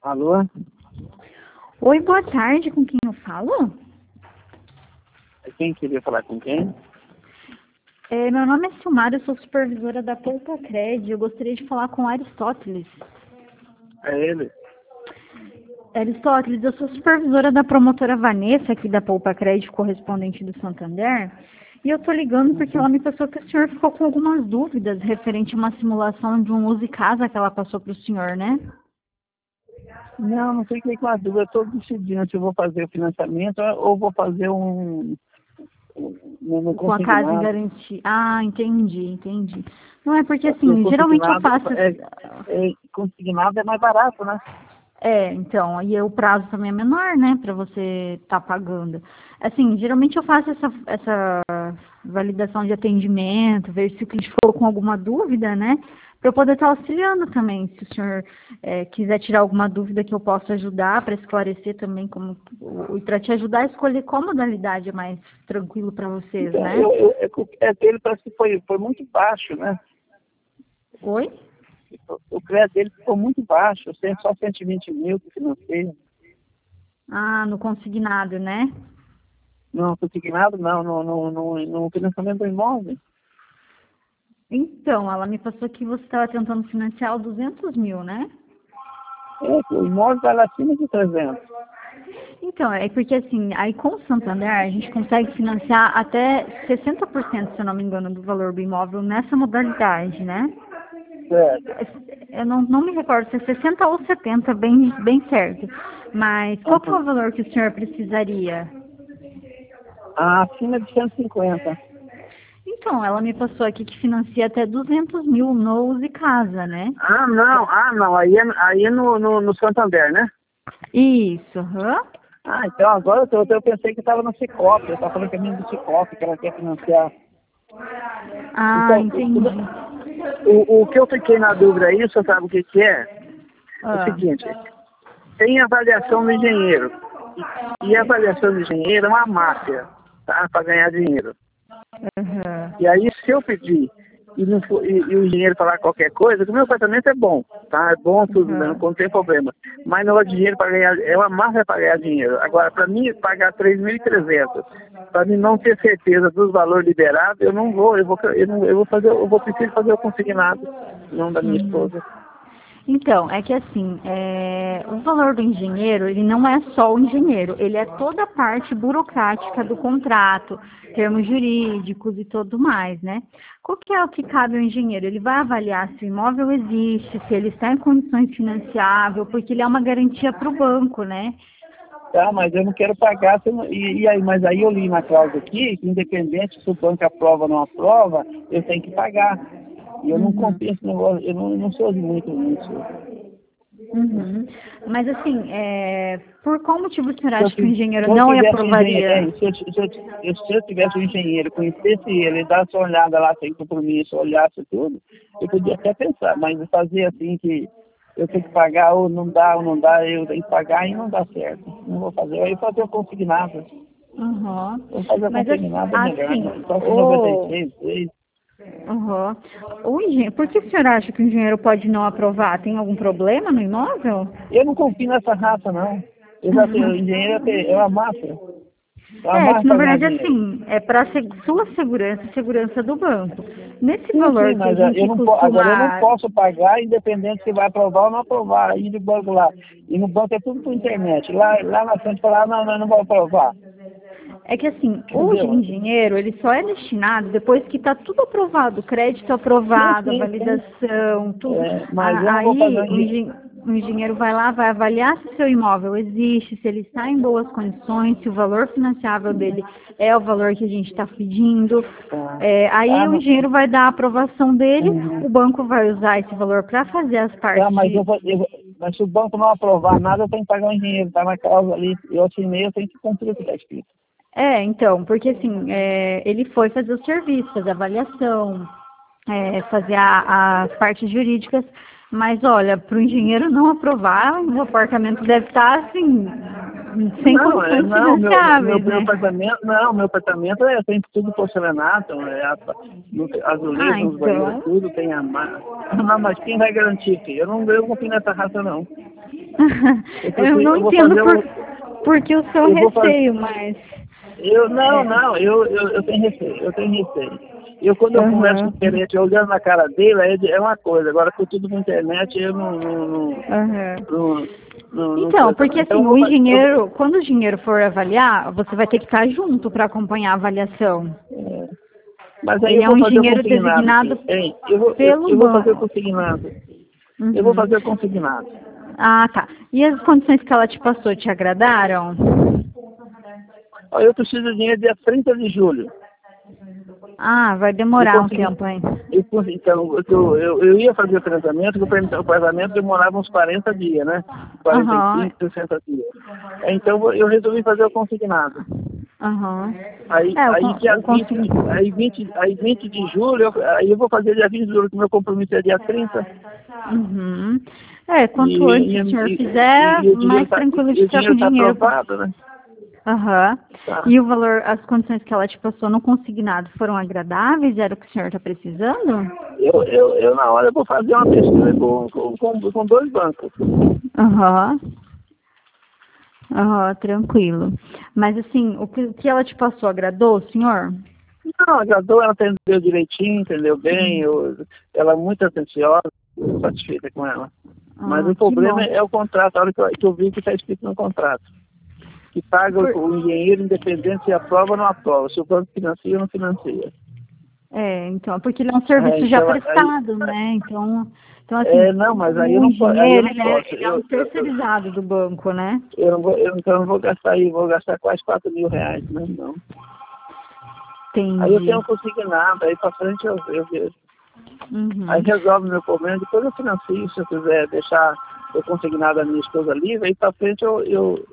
Alô? Oi, boa tarde, com quem eu falo? Quem queria falar com quem? Meu nome é Silmara, eu sou supervisora da Poupa Cred. Eu gostaria de falar com o Aristóteles. É ele? Aristóteles, eu sou supervisora da promotora Vanessa, aqui da Poupa Cred, correspondente do Santander. E eu tô ligando porque ela me passou que o senhor ficou com algumas dúvidas referente a uma simulação de um uso casa que ela passou para o senhor, né? Não fiquei com a dúvida. Eu estou decidindo se eu vou fazer o financiamento ou vou fazer um Com a casa em consignado. garantia. Ah, entendi. Não é porque Porque o assim, geralmente eu consignado faço. consignado é mais barato, né? Então, e o prazo também é menor, né, para você estar pagando. Assim, geralmente eu faço essa validação de atendimento, ver se o cliente ficou com alguma dúvida, né, para eu poder estar auxiliando também. Se o senhor quiser tirar alguma dúvida que eu possa ajudar para esclarecer também como e para te ajudar a escolher qual modalidade é mais tranquilo para vocês, Então, né? dele parece que foi muito baixo, né? Oi? O crédito dele ficou muito baixo, só 120 mil que financia. Ah, no consignado, né? Não, consignado não, no financiamento do imóvel. Então, ela me passou que você estava tentando financiar o 200 mil, né? O imóvel está lá acima de 300. Então, é porque assim, aí com o Santander a gente consegue financiar até 60%, se eu não me engano, do valor do imóvel nessa modalidade, né? Certo. Eu não me recordo se é 60 ou 70, bem certo. Mas qual que é o valor que o senhor precisaria? Acima de 150. Então, ela me passou aqui que financia até 200 mil no Use Casa, né? Não. Aí é no Santander, né? Isso, aham. Então agora eu pensei que estava no Cicobi. Eu estava falando que é do Cicobi, que ela quer financiar. Ah, Então, entendi. o que eu fiquei na dúvida aí, você sabe o que é? É o Ah, seguinte, tem avaliação do engenheiro. E a avaliação do engenheiro é uma máfia, tá? Para ganhar dinheiro. aham. E aí, se eu pedir e o engenheiro falar qualquer coisa, que o meu apartamento é bom, tá? É bom tudo, né? Aham. Não tem problema. Mas não é dinheiro para ganhar, é uma máfia para ganhar dinheiro. Agora, para mim, pagar 3.300, para mim não ter certeza dos valores liberados, eu não vou, eu vou precisar fazer o consignado, não da minha Uhum. esposa. Então, é que assim, o valor do engenheiro, ele não é só o engenheiro, ele é toda a parte burocrática do contrato, termos jurídicos e tudo mais, né? Qual que é o que cabe ao engenheiro? Ele vai avaliar se o imóvel existe, se ele está em condições financiáveis, porque ele é uma garantia para o banco, né? Tá, mas eu não quero pagar, mas aí eu li na cláusula aqui, que independente se o banco aprova ou não aprova, eu tenho que pagar. E eu não Uhum. confio nesse negócio, eu não sou de muito nisso. Uhum. Mas assim, por qual motivo o senhor Se eu, acha que o tiv- engenheiro se eu não tivesse um engenheiro, aprovaria? se eu tivesse um engenheiro, conhecesse ele, desse uma olhada lá sem compromisso, olhasse tudo, eu podia até pensar, mas fazer assim que eu tenho que pagar ou não dá, eu tenho que pagar e não dá certo. Não vou fazer. Eu ia fazer o consignado. Uhum. Vou fazer o Mas consignado é melhor, assim, né? Só que 96, 6. uhum. Por que o senhor acha que o engenheiro pode não aprovar? Tem algum problema no imóvel? Eu não confio nessa raça, não. Eu já tenho, o engenheiro é uma máfia. É uma É que máfia na para ganhar verdade dinheiro. assim, é para sua segurança e segurança do banco. Nesse Sim, valor que a mas gente agora eu não costuma. posso pagar, independente se vai aprovar ou não aprovar. Aí no banco lá. E no banco é tudo por internet. Lá na frente falar, não vou aprovar. É que assim, o Entendeu? engenheiro, ele só é destinado depois que está tudo aprovado, o crédito aprovado, a Sim. validação, tudo. Mas eu não vou fazer Aí o engenheiro vai lá, vai avaliar se o seu imóvel existe, se ele está em boas condições, se o valor financiável dele é o valor que a gente está pedindo. tá. Aí o Não, engenheiro vai dar a aprovação dele, uhum. o banco vai usar esse valor para fazer as Tá, partes mas de. mas se o banco não aprovar nada, eu tenho que pagar o engenheiro. Tá na causa ali. Eu assinei, eu tenho que cumprir o que está escrito. Então, porque assim, ele foi fazer o serviço, fazer a avaliação, fazer as partes jurídicas, mas olha, para o engenheiro não aprovar, o apartamento deve estar assim, sem condições Não, financiáveis, meu né? apartamento, não, meu apartamento tem tudo porcelanato, Ah, azulejo nos banheiros, então, tudo, tem a Não, mas quem vai garantir, filho? Eu não confio nessa raça, não. Eu não entendo porque o seu receio, mas... Eu tenho receio. Quando eu converso com o gerente, olhando na cara dele, é uma coisa. Agora, com tudo na internet, eu não então, porque assim, o engenheiro, quando o engenheiro for avaliar, você vai ter que estar junto para acompanhar a avaliação. Mas aí ele é um engenheiro designado pelo eu vou fazer o banco. consignado. Eu vou fazer o consignado. Ah, tá. E as condições que ela te passou te agradaram? Eu preciso de dinheiro dia 30 de julho. Ah, vai demorar um tempo, hein? Então, eu ia fazer o tratamento, que o pagamento demorava uns 40 dias, né? 45, 60 dias. Então, eu resolvi fazer o consignado. Aí 20 de julho, aí eu vou fazer dia 20 de julho, que meu compromisso é dia 30. Quanto antes o senhor fizer, mais tranquilo de ficar com o dinheiro. Aprovado, né? Tá. E o valor, as condições que ela te passou no consignado foram agradáveis? Era o que o senhor está precisando? Eu na hora, vou fazer uma pesquisa com 2 bancos. Tranquilo. Mas assim, o que ela te passou agradou, senhor? Não, agradou, ela entendeu direitinho, entendeu bem, ela é muito atenciosa, satisfeita com ela. Mas o problema é o contrato, a hora que eu vi que está escrito no contrato. Que paga o engenheiro independente se aprova ou não aprova, se o banco financia ou não financia. Então, porque ele é um serviço já prestado, né? Então assim, não, mas aí eu não posso. Ele é um terceirizado do banco, né? Eu não vou gastar aí, vou gastar quase R$4.000, né? Não. Entendi. Aí eu tenho um consignado, aí pra frente eu vejo. Aí resolve meu problema, depois eu financio, se eu quiser deixar eu consignado a minha esposa livre, aí pra frente eu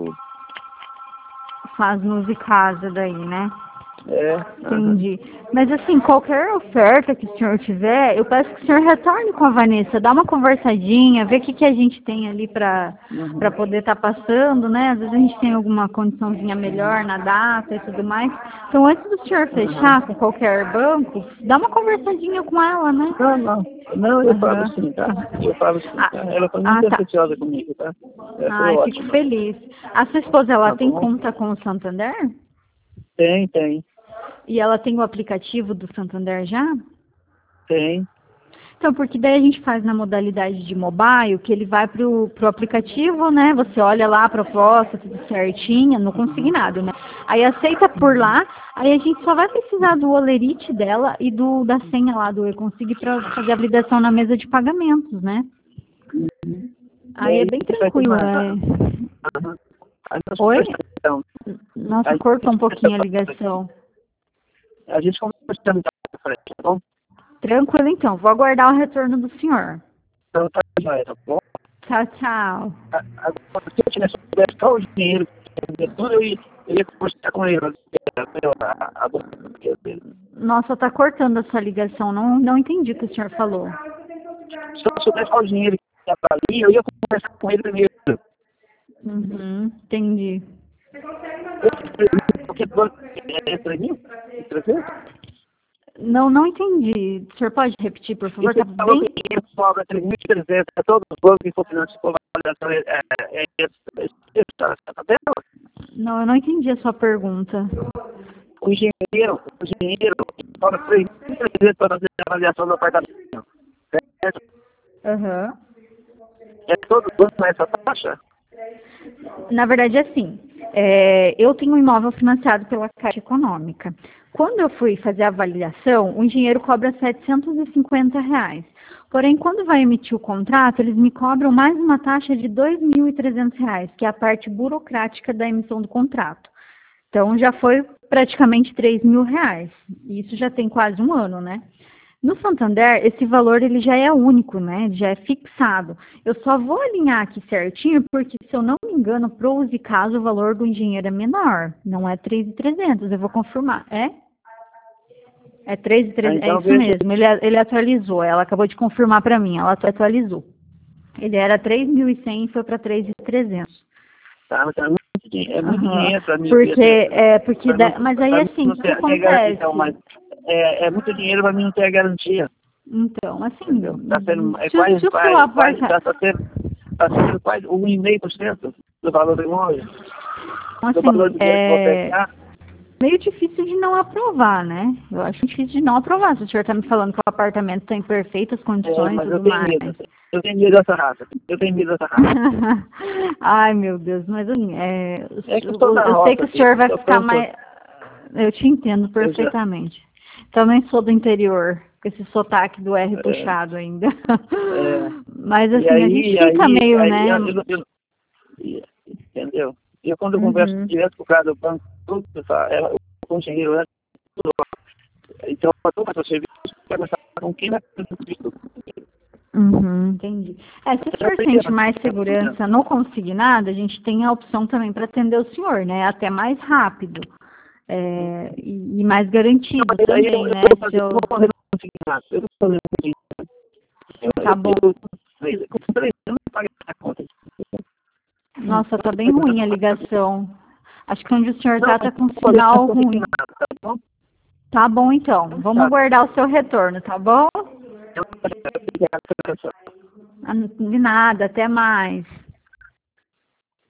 faz luz e casa daí, né? Entendi. Mas assim, qualquer oferta que o senhor tiver, eu peço que o senhor retorne com a Vanessa, dá uma conversadinha, vê o que a gente tem ali para poder estar passando, né? Às vezes a gente tem alguma condiçãozinha melhor na data e tudo mais. Então, antes do senhor fechar com qualquer banco, dá uma conversadinha com ela, né? Não, eu falo sim, tá? Ela foi muito atenciosa comigo, tá? Fico feliz. A sua esposa, ela tem conta com o Santander? Tem. E ela tem o aplicativo do Santander já? Tem. Então, porque daí a gente faz na modalidade de mobile, que ele vai pro aplicativo, né? Você olha lá a proposta, tudo certinho, no consignado, né? Aí aceita por lá, aí a gente só vai precisar do olerite dela e da senha lá do E-Consig para fazer a validação na mesa de pagamentos, né? Aí é bem tranquilo, Oi? Nossa, cortou um pouquinho a ligação. A gente conversa tá bom? Tranquilo, então. Vou aguardar o retorno do senhor. Então tá bom? Tchau. Agora, se eu tivesse só o dinheiro, eu ia conversar com ele. Nossa, tá cortando a sua ligação. Não entendi o que o senhor falou. Se eu soubesse qual o dinheiro que ia pra ali, eu ia conversar com ele primeiro. Entendi. Porque banco é 3.000? 300? Não entendi. O senhor pode repetir, por favor? Você falou que ele cobra 3.300 a todos os bancos que for financiar por avaliação. Não, eu não entendi a sua pergunta. O engenheiro cobra 3.300 para fazer a avaliação do apartamento. Certo? É todo banco com essa taxa? Na verdade, assim, eu tenho um imóvel financiado pela Caixa Econômica. Quando eu fui fazer a avaliação, o engenheiro cobra R$750. Porém, quando vai emitir o contrato, eles me cobram mais uma taxa de R$2.300, que é a parte burocrática da emissão do contrato. Então, já foi praticamente R$3.000. E isso já tem quase um ano, né? No Santander, esse valor ele já é único, né? Já é fixado. Eu só vou alinhar aqui certinho, porque se eu não me engano, pro uso e caso, o valor do engenheiro é menor. Não é 3.300, eu vou confirmar. É 3.300, então, é isso mesmo. Ele atualizou, ela acabou de confirmar para mim, ela atualizou. Ele era 3.100 e foi para 3.300. Tá, mas é muito dinheiro para mim. Mas aí assim, o que acontece? É muito dinheiro para mim não ter a garantia. Então, assim, tá sendo, está sendo quase 1,5% do valor do imóvel. Então, Do valor do assim, dinheiro que eu vou pegar. meio difícil de não aprovar, né? Eu acho difícil de não aprovar. Se o senhor está me falando que o apartamento está em perfeitas condições e Mas eu tudo tenho mais. medo. Eu tenho medo dessa raça. Eu tenho medo dessa raça. Ai, meu Deus, mas assim, É que eu sou da eu sei roça, que o filho. senhor vai Eu ficar canso. mais. Eu te entendo Eu já, perfeitamente. Também sou do interior, com esse sotaque do R é, puxado ainda. é, Mas e assim, a gente aí, fica aí, meio, aí, né? entendeu? E quando eu converso Uhum, direto com o cara do banco, tudo, o conselheiro, né? Então, para tomar seu serviço, vai começar com quem vai fazer o serviço. uhum, entendi. Se o senhor sente mais segurança no consignado, a gente tem a opção também para atender o senhor, né? Até mais rápido. E mais garantido Aí também, eu né? vou fazer um consignado. Eu vou fazer um consignado. Tá bom. Com 3 anos, eu pago essa conta. Nossa, tá bem ruim a ligação. Acho que onde o senhor Não, tá com vou fazer sinal um ruim. consignado, tá bom? Tá bom, então. Então, Vamos tá. aguardar o seu retorno, tá bom? Eu vou fazer. De nada, até mais.